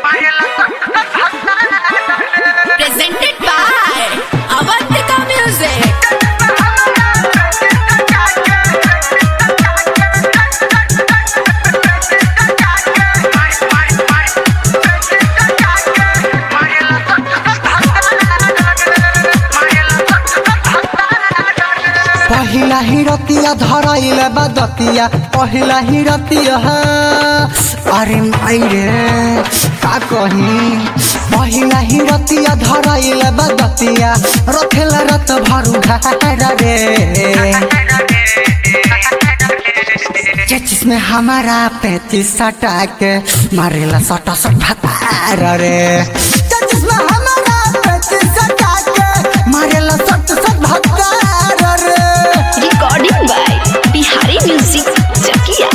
Presented by Avantika Music. पहिला ही रतिया धराइले बदतिया पहिला ही रतिया अरे मायरे का कही पहिला ही रतिया धराइले बदतिया रखेला रत भरू घर रे जिसमें हमारा 35 सटा के मारेला सटा सट भतार रे जिसमें हमारा 35 सटा के मारेला सट सट भतार रे Recording by Bihari Music Chakia.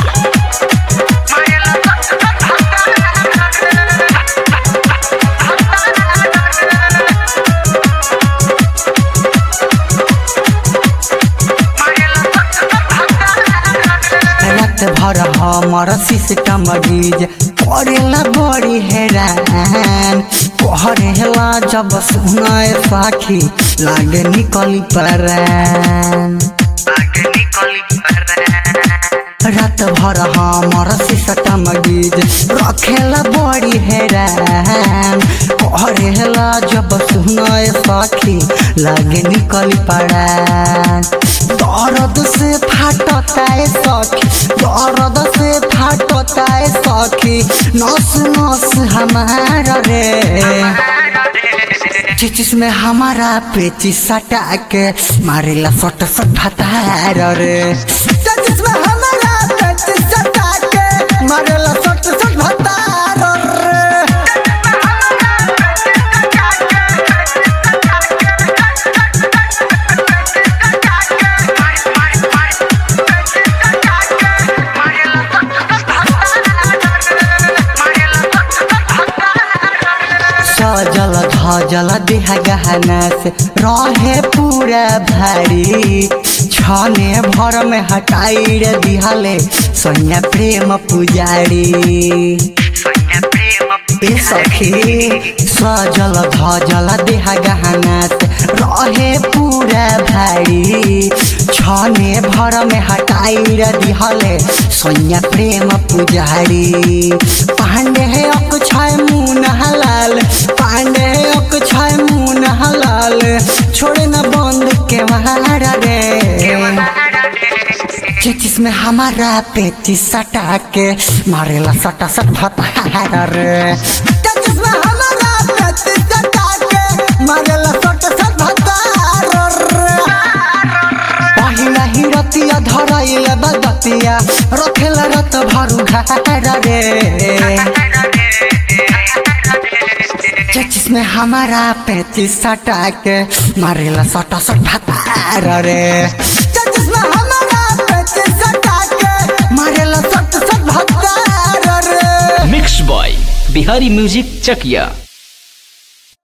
रात भर हमर सिस्टम डीज करेला बड़ी हैरान कहरेला जब सुनाए साखी लागे निकली परान रात भर हमर सिस्टम डीज रखेला बड़ी हैरान कहरेला जब सुनाए साखी लागे निकली परान दर्द से फाटता है सखी दर्द से फाटता है सखी नस नस हमारा रे जिसमें हमारा पेचिस सटा के मारेला सट सट भतार रे जिसमें हमारा पेचिस सटा के मारेला सट सट भतार रे सजल धजल देह गहना से रहे पूरा भारी छने भर में हटाई रे दिहले सोनिया प्रेम पुजारी ए सखी सजल धजल देह गहना से रहे पूरा भारी छने भर में हटाई रे दिहले सोनिया प्रेम पुजारी पांडे है अक्षय मुन हलाल पांडे है अक्षय मुन हलाल छोड़े न बंद के महारा रे जिसमें हमारा 35 सटा के मारेला सटा सट भतार रे जिसमें हमारा 35 सटा के मारेला सटा सट भतार रे पहिला ही रतिया धराइले बदतिया रखेला रत भरू घर रे जिसमें हमारा 35 सटा के मारेला सटा सट भतार रे जिसमें हमारा 35 सटा के मारेला सट सट भतार रे मिक्स बॉय बिहारी म्यूजिक चकिया।